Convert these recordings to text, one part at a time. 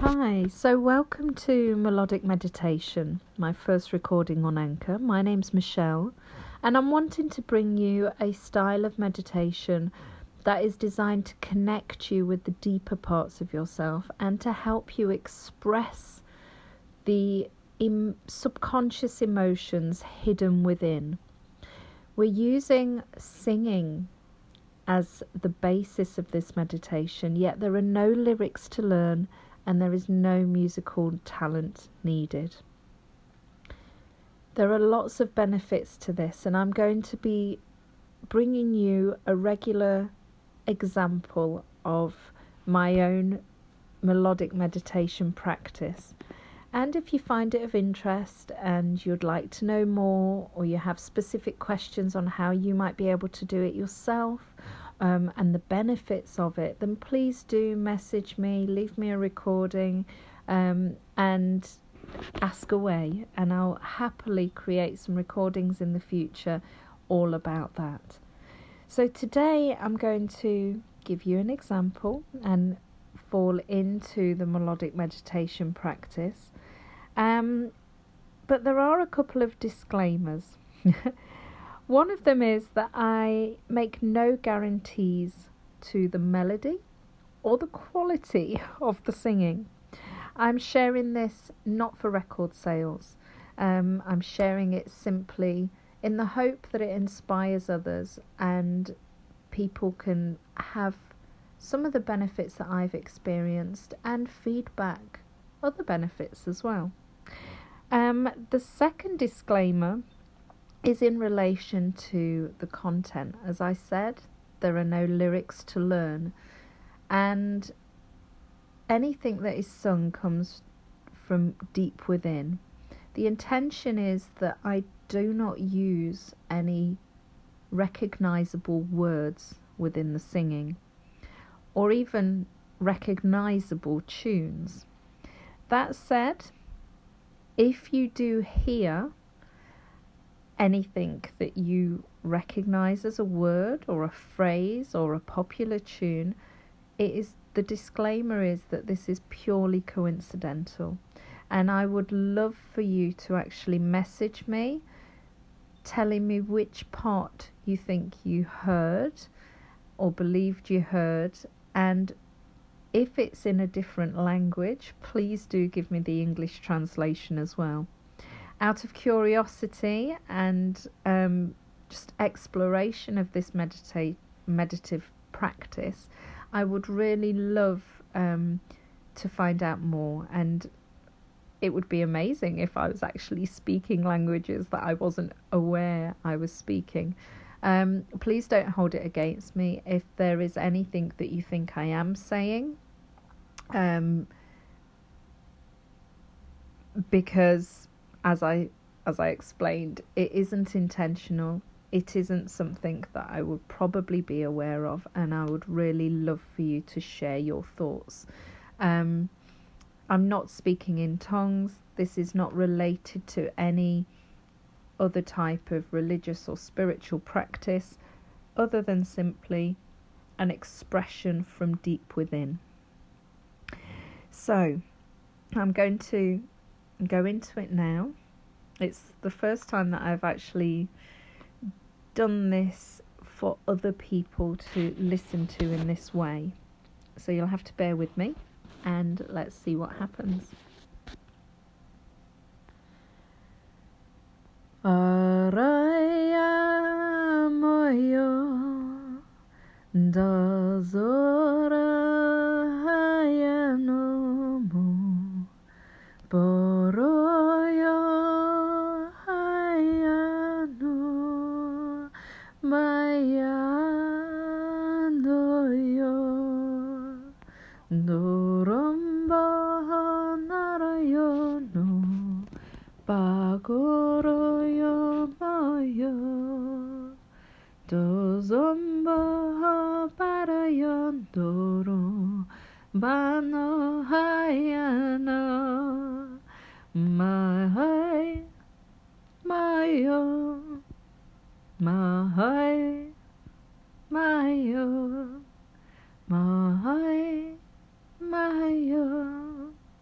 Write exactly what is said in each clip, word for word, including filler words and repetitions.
Hi, so welcome to Melodic Meditation, my first recording on Anchor. My name's Michelle, and I'm wanting to bring you a style of meditation that is designed to connect you with the deeper parts of yourself and to help you express the em- subconscious emotions hidden within. We're using singing as the basis of this meditation, yet there are no lyrics to learn and there is no musical talent needed. There are lots of benefits to this, and I'm going to be bringing you a regular example of my own melodic meditation practice. And if you find it of interest and you'd like to know more, or you have specific questions on how you might be able to do it yourself, Um, and the benefits of it, then please do message me, leave me a recording, um, and ask away, and I'll happily create some recordings in the future all about that. So today I'm going to give you an example and fall into the melodic meditation practice, um, but there are a couple of disclaimers. One of them is that I make no guarantees to the melody or the quality of the singing. I'm sharing this not for record sales. Um, I'm sharing it simply in the hope that it inspires others and people can have some of the benefits that I've experienced and feedback other benefits as well. Um, the second disclaimer is in relation to the content. As I said, there are no lyrics to learn, and anything that is sung comes from deep within. The intention is that I do not use any recognizable words within the singing, or even recognizable tunes. That said, if you do hear anything that you recognize as a word or a phrase or a popular tune, it is the disclaimer is that this is purely coincidental, and I would love for you to actually message me telling me which part you think you heard or believed you heard, and if it's in a different language, please do give me the English translation as well. Out of curiosity and um, just exploration of this medita- meditative practice, I would really love um, to find out more, and it would be amazing if I was actually speaking languages that I wasn't aware I was speaking. Um, please don't hold it against me if there is anything that you think I am saying, um, because As I as I explained, it isn't intentional. It isn't something that I would probably be aware of, and I would really love for you to share your thoughts. Um, I'm not speaking in tongues. This is not related to any other type of religious or spiritual practice, other than simply an expression from deep within. So, I'm going to go into it now. It's the first time that I've actually done this for other people to listen to in this way. So you'll have to bear with me, and let's see what happens. Araya moyo dazora hayanomu boroyo Mayandoyo Noromba Narayo no Bagoroyo Moyo Dozomba Barayondoro Bano Hayana Mahai Mayo Mahai, Mayo, Mahai, Mayo,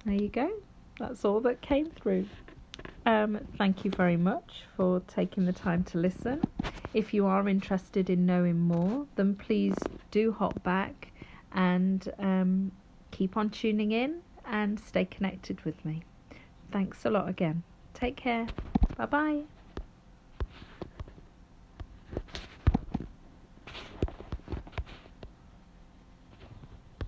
There you go. That's all that came through. Um, thank you very much for taking the time to listen. If you are interested in knowing more, then please do hop back and um, keep on tuning in and stay connected with me. Thanks a lot again. Take care. Bye bye.